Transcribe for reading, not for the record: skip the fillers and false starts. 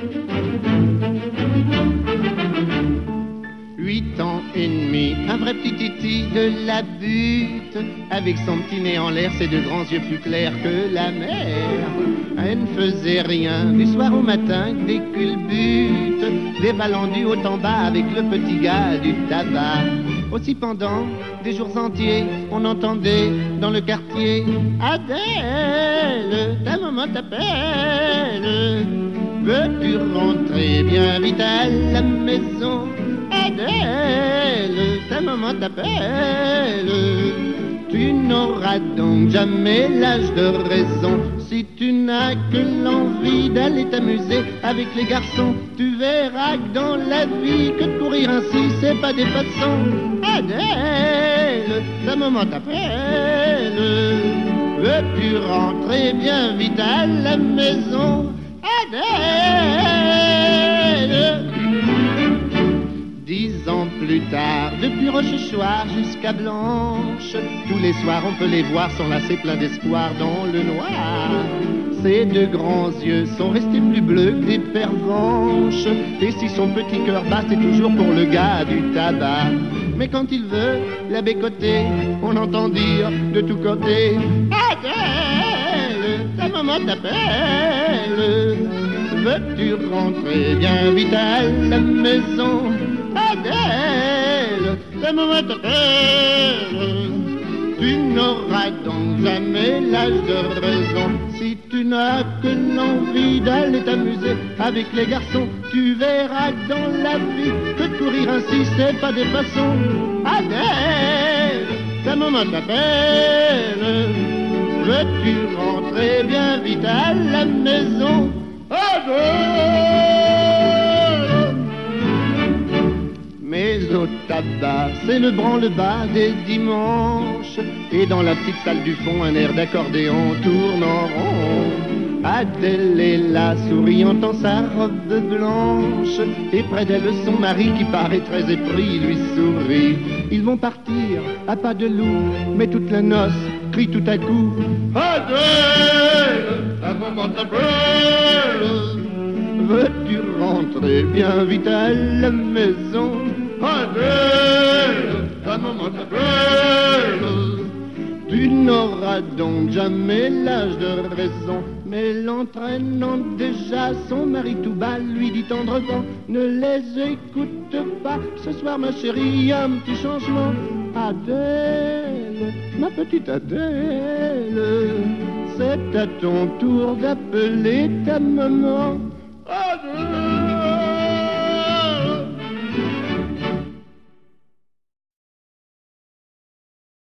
8 ans et demi, un vrai petit titi de la butte, avec son petit nez en l'air, ses deux grands yeux plus clairs que la mer. Elle ne faisait rien du soir au matin que des culbutes, dévalant du haut en bas avec le petit gars du tabac. Aussi pendant des jours entiers, on entendait dans le quartier: Adèle, ta maman t'appelle. Veux-tu rentrer bien vite à la maison? Adèle, ta maman t'appelle. Tu n'auras donc jamais l'âge de raison si tu n'as que l'envie d'aller t'amuser avec les garçons. Tu verras que dans la vie, que de courir ainsi, c'est pas des façons. Adèle, ta maman t'appelle. Veux-tu rentrer bien vite à la maison? Adèle. 10 ans plus tard, depuis Rochechouart jusqu'à Blanche, tous les soirs on peut les voir s'enlacer plein d'espoir dans le noir. Ses deux grands yeux sont restés plus bleus que des pervenches, et si son petit cœur bat, c'est toujours pour le gars du tabac. Mais quand il veut la bécoter, on entend dire de tous côtés: Adèle, ta maman t'appelle. Veux-tu rentrer bien vite à la maison? Adèle, ta maman t'appelle. Tu n'auras donc jamais l'âge de raison si tu n'as que l'envie d'aller t'amuser avec les garçons. Tu verras que dans la vie, que de courir ainsi, c'est pas des façons. Adèle, ta maman t'appelle. Veux-tu rentrer bien vite à la maison? Adèle. Mais au tabac, c'est le branle-bas des dimanches, et dans la petite salle du fond, un air d'accordéon tourne en rond. Adèle est là, souriante en sa robe blanche, et près d'elle son mari qui paraît très épris lui sourit. Ils vont partir à pas de loup, mais toute la noce crie tout à coup: Adèle, ta maman t'appelle. Veux-tu rentrer bien vite à la maison? Adèle, ta maman t'appelle. Tu n'auras donc jamais l'âge de raison. Mais l'entraînant déjà, son mari tout bas lui dit tendrement: ne les écoute pas, ce soir ma chérie, y a un petit changement. Adèle, ma petite Adèle, c'est à ton tour d'appeler ta maman. Adèle.